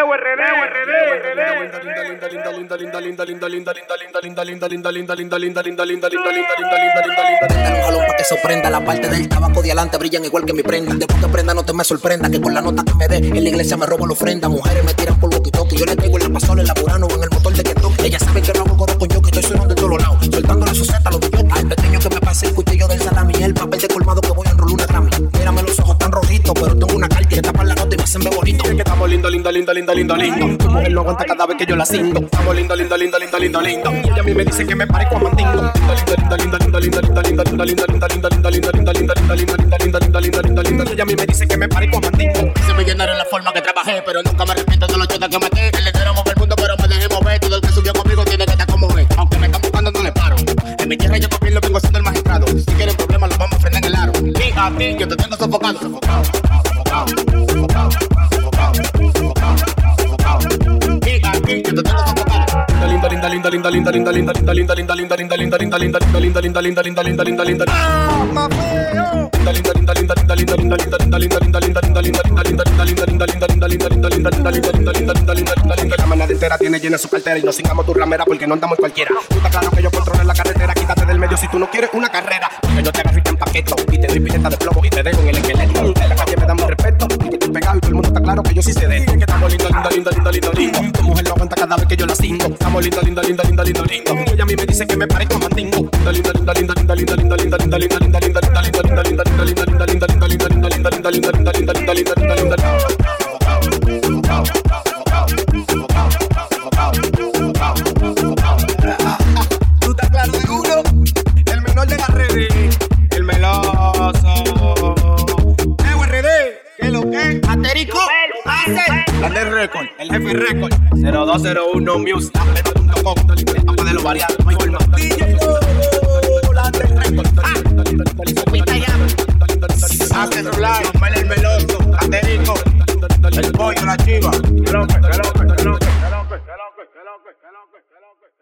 un jalón pa' que sorprenda. La parte del tabaco de adelante brillan igual que mi prenda. Después que prenda no te me sorprenda que con la nota que me dé en la iglesia me robo la ofrenda. Mujeres me tiran por walkie-talkie. Yo le traigo en la pasola, en la Burano o en el motor de que toque. Ellas saben que no hago coro con yo, que estoy sonando de todos lados. Soltándole su seta a los billotes. Al pequeño que me pase el cuchillo del salami. El papel de colmado que voy a enrolar una Grammy. Mírame los ojos tan rojitos, pero tengo una carta que tapa la nota y me hacen ver bonito. Es que estamos lindo. Tu mujer no aguanta cada vez que yo la cingo. Estamos lindo. Y ella a mí me dice que me parezco a Mandingo. Y ella a mí me dice que me parezco a Mandingo. Se me llenaron la forma que trabajé, pero nunca me arrepiento de los chotas que maté. El entero mover el mundo, pero me dejé mover. Todo el que subió conmigo tiene que estar como es. Aunque me están buscando, no le paro. En mi tierra yo también lo vengo haciendo el magistrado. Si quieren problemas, los vamos a frenar en el aro. Y a ti, yo te tengo sofocado. Y a ti, yo te tengo sofocado. La manada entera tiene llena su cartera y no singamos tu ramera porque no andamos cualquiera. Tú estás claro que yo controlo la carretera, quítate del medio si tú no quieres una carrera. Porque yo te agarro y te empaqueto y te doy pileta de plomo y te dejo en el esqueleto. En la calle me dan mi respeto y que estoy pegado y todo el mundo está claro que yo sí sé de esto. Que estamos lindo. Tu mujer lo aguanta cada vez que yo la cingo. Estamos lindo. Y ella a mí me dice que me parezco a Mandingo. Tú estás claro de uno, el menor de la red, el meloso. RD, ¿qué es lo que? Aterico, hace. Grande Record, el jefe Record, 0201 Music, etapa de los variados, no hay forma. DJ Grande Record, Pita ya. Hace Rulay, Omar el meloso, Aterico, el pollo, la chiva.